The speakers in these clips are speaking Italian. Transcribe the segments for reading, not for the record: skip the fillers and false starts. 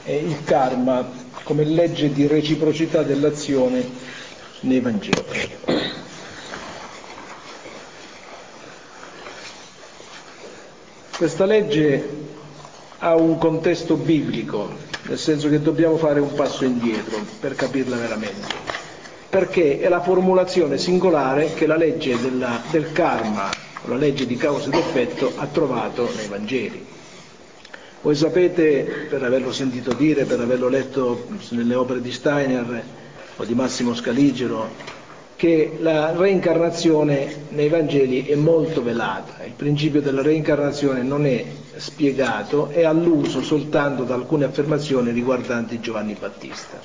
il karma come legge di reciprocità dell'azione nei Vangeli. Questa legge ha un contesto biblico, nel senso che dobbiamo fare un passo indietro per capirla veramente, perché è la formulazione singolare che la legge del karma, la legge di causa ed effetto, ha trovato nei Vangeli. Voi sapete, per averlo sentito dire, per averlo letto nelle opere di Steiner o di Massimo Scaligero, che la reincarnazione nei Vangeli è molto velata. Il principio della reincarnazione non è spiegato, è alluso soltanto da alcune affermazioni riguardanti Giovanni Battista.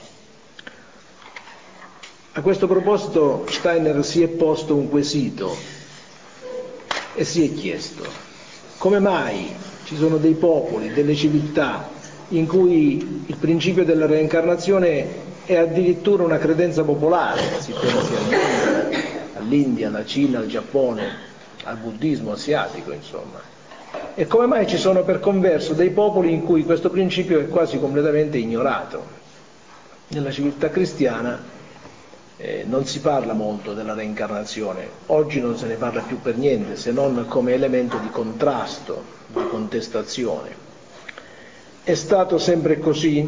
A questo proposito Steiner si è posto un quesito e si è chiesto: come mai ci sono dei popoli, delle civiltà in cui il principio della reincarnazione è addirittura una credenza popolare? Si pensi all'India, alla Cina, al Giappone, al buddismo asiatico, insomma. E come mai ci sono per converso dei popoli in cui questo principio è quasi completamente ignorato? Nella civiltà cristiana non si parla molto della reincarnazione, oggi non se ne parla più per niente, se non come elemento di contrasto, di contestazione. È stato sempre così?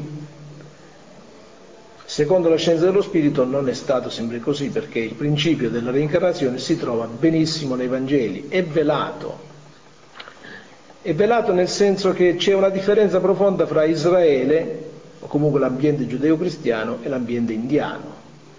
Secondo la scienza dello spirito non è stato sempre così, perché il principio della reincarnazione si trova benissimo nei Vangeli, è velato nel senso che c'è una differenza profonda fra Israele, o comunque l'ambiente giudeo-cristiano, e l'ambiente indiano.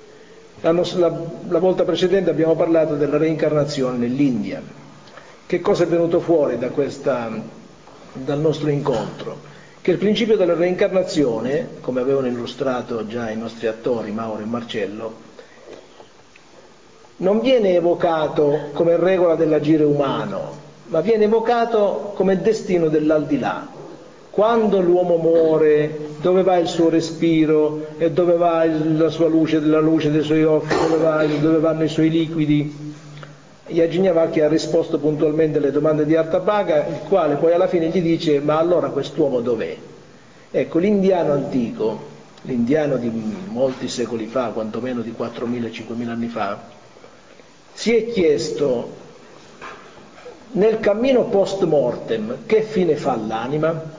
La volta precedente abbiamo parlato della reincarnazione nell'India. Che cosa è venuto fuori dal nostro incontro? Che il principio della reincarnazione, come avevano illustrato già i nostri attori Mauro e Marcello, non viene evocato come regola dell'agire umano, ma viene evocato come destino dell'aldilà. Quando l'uomo muore, dove va il suo respiro e dove va la sua luce, la luce dei suoi occhi, dove vanno i suoi liquidi? Yajnavalkya ha risposto puntualmente alle domande di Artabhaga, il quale poi alla fine gli dice: ma allora quest'uomo dov'è? Ecco, l'indiano antico, l'indiano di molti secoli fa, quantomeno di 4.000-5.000 anni fa, si è chiesto: nel cammino post mortem che fine fa l'anima?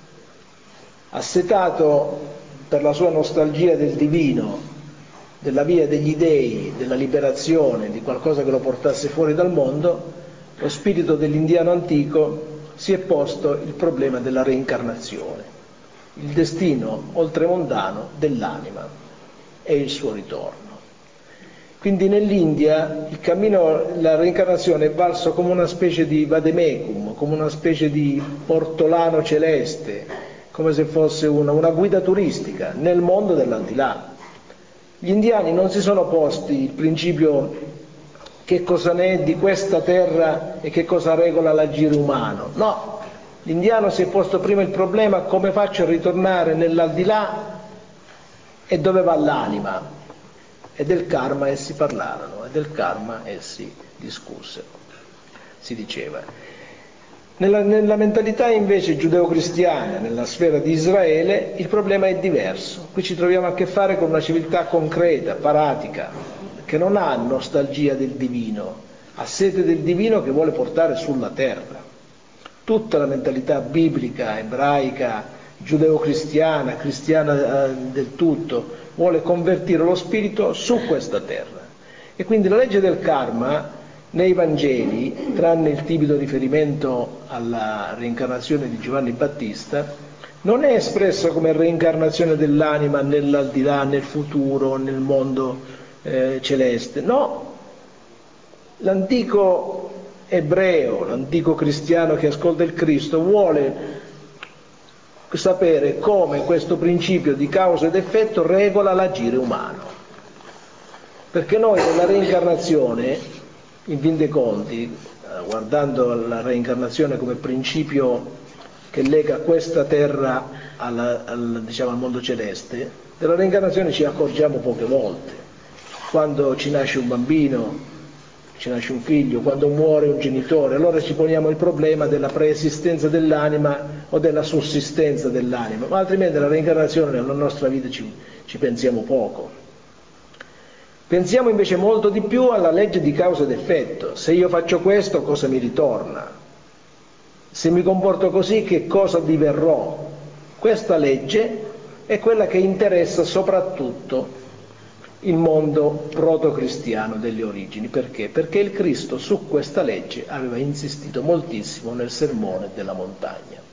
Assetato per la sua nostalgia del divino, della via degli dei, della liberazione, di qualcosa che lo portasse fuori dal mondo, lo spirito dell'indiano antico si è posto il problema della reincarnazione, il destino oltremondano dell'anima e il suo ritorno. Quindi nell'India il cammino, la reincarnazione è valso come una specie di vademecum, come una specie di ortolano celeste, come se fosse una guida turistica nel mondo dell'aldilà. Gli indiani non si sono posti il principio: che cosa ne è di questa terra e che cosa regola l'agire umano. No, l'indiano si è posto prima il problema: come faccio a ritornare nell'aldilà e dove va l'anima? E del karma essi parlarono, e del karma essi discussero, si diceva. Nella mentalità invece giudeo-cristiana, nella sfera di Israele, il problema è diverso. Qui ci troviamo a che fare con una civiltà concreta, paratica, che non ha nostalgia del divino, ha sete del divino che vuole portare sulla terra. Tutta la mentalità biblica, ebraica, giudeo-cristiana, cristiana del tutto, vuole convertire lo spirito su questa terra. E quindi la legge del karma nei Vangeli, tranne il timido riferimento alla reincarnazione di Giovanni Battista, non è espressa come reincarnazione dell'anima nell'aldilà, nel futuro, nel mondo celeste. No, l'antico ebreo, l'antico cristiano che ascolta il Cristo vuole sapere come questo principio di causa ed effetto regola l'agire umano. Perché noi nella reincarnazione, in fin dei conti, guardando la reincarnazione come principio che lega questa terra al mondo celeste, della reincarnazione ci accorgiamo poche volte. Quando ci nasce un bambino ci nasce un figlio, quando muore un genitore, allora ci poniamo il problema della preesistenza dell'anima o della sussistenza dell'anima, ma altrimenti la reincarnazione nella nostra vita ci pensiamo poco. Pensiamo invece molto di più alla legge di causa ed effetto. Se io faccio questo, cosa mi ritorna? Se mi comporto così, che cosa diverrò? Questa legge è quella che interessa soprattutto il mondo proto-cristiano delle origini. Perché? Perché il Cristo su questa legge aveva insistito moltissimo nel sermone della montagna.